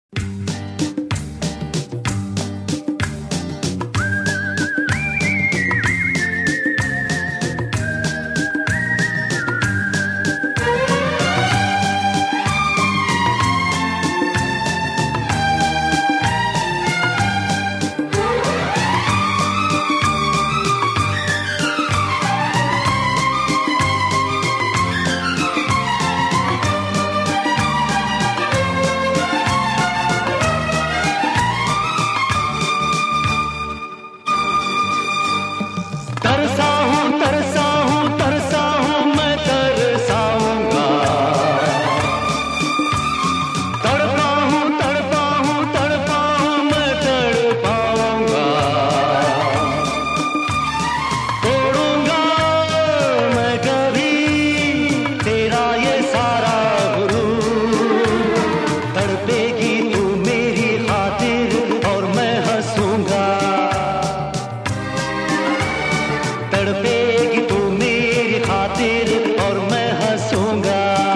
तड़पेगी तू मेरी खातिर और मैं हंसूंगा।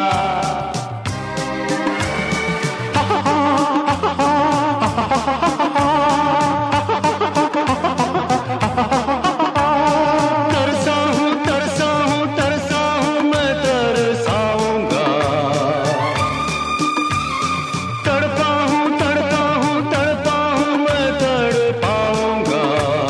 तरसा हूँ तरसा हूँ तरसा हूँ मैं तरसाऊंगा। तड़पा हूँ तड़पा हूँ तड़पा हूँ मैं तड़पाऊंगा।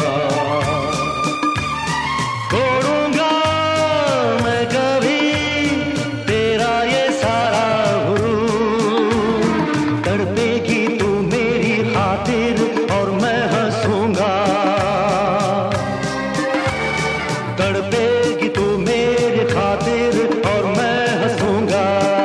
छोड़ूंगा मैं कभी तेरा ये सारा गुरूर। तड़पेगी तू मेरी खातिर और मैं हंसूंगा। तड़पेगी तू मेरी खातिर और मैं हंसूंगा।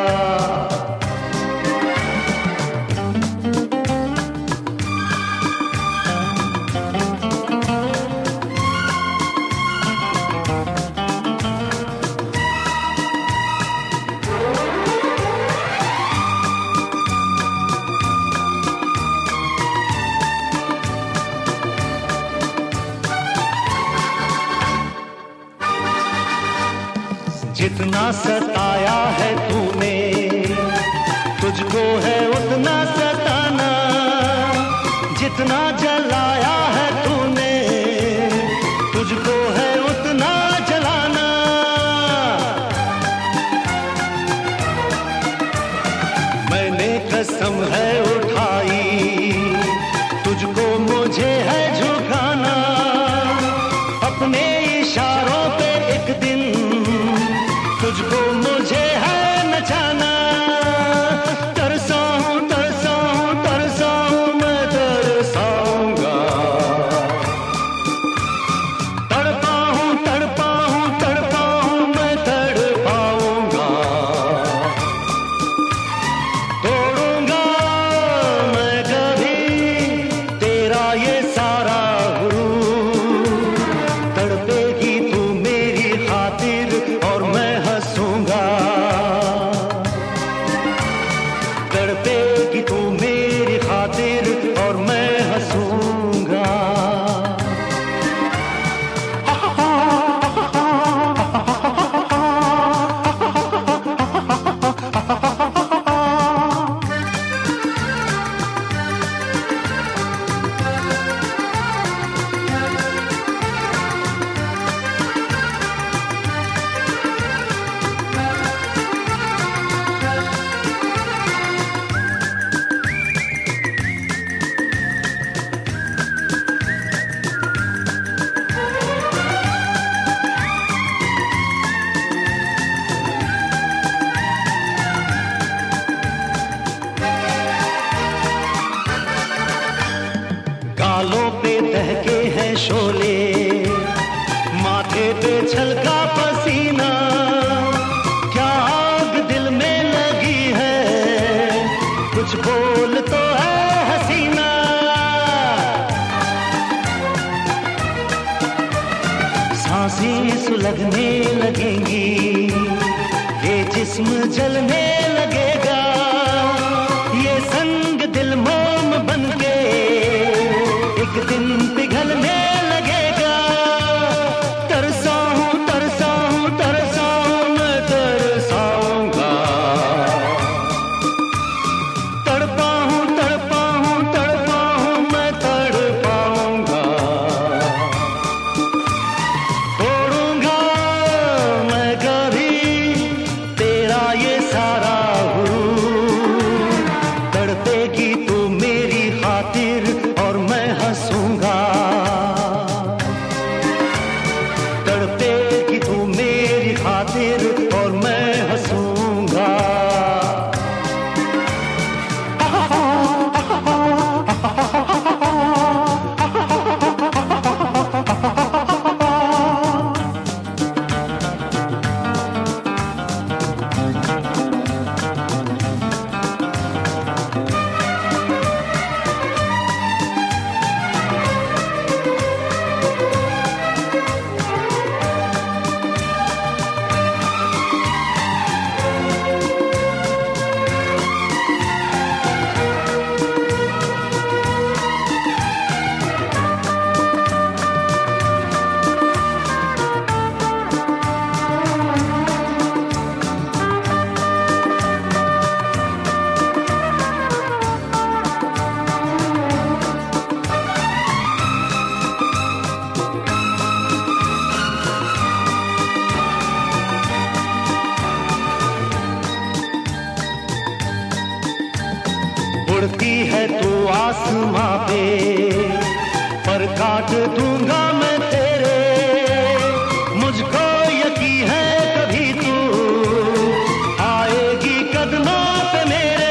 जितना सताया है तूने तुझको है उतना सताना। जितना जलाया है तूने तुझको है उतना जलाना। मैंने कसम है उठाई तुझको मुझे है झुकाना। अपने इशारों पे एक दिन तुझको मुझे है नचाना। तरसा हूँ तरसा हूँ तरसा हूँ मैं तरसाऊंगा। तड़पा हूँ तड़पा हूँ तड़पा हूँ मैं तड़पाऊंगा। तोड़ूंगा मैं कभी तेरा ये सारा गुरूर। तड़पेगी तू मेरी खातिर और मैं हंसूंगा। तड़पेगी तू मेरी खातिर और मैं हंसूंगा। गालों पे दहके हैं शोले, माथे पे छलका पसीना। क्या आग दिल में लगी है, कुछ बोल तो है हसीना। सांसें सुलगने लगेंगी, ये जिस्म जलने लगेगा। ये संग दिल मोम बनके एक दिन पिघलने लगेगा। तरसा हूँ तरसा हूँ तरसा हूँ मैं तरसाऊंगा। तड़पा हूँ तड़पा उड़ती है तू आसमां पे, पर काट दूंगा मैं तेरे। मुझको यकीन है कभी तू आएगी कदमों पे मेरे।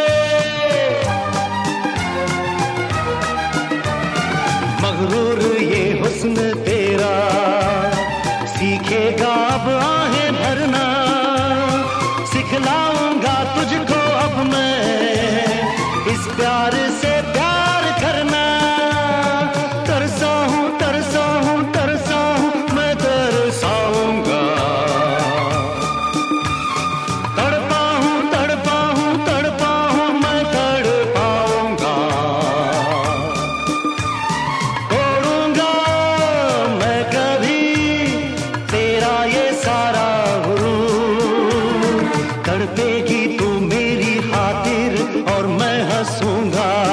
मगरूर ये हुस्न तेरा सीखेगा अब आहें भरना। सिखलाऊंगा तुझको अब मैं इस प्यार से प्यार करना। तरसा हूँ तरसा हूँ तरसा हूँ मैं तरसाऊंगा। तड़पा हूँ तड़पा हूँ तड़पा हूँ मैं तड़पाऊंगा। तोड़ूंगा मैं कभी तेरा ये सारा गुरूर। तड़पेगी तू मेरी खातिर और मैं हंसूंगा।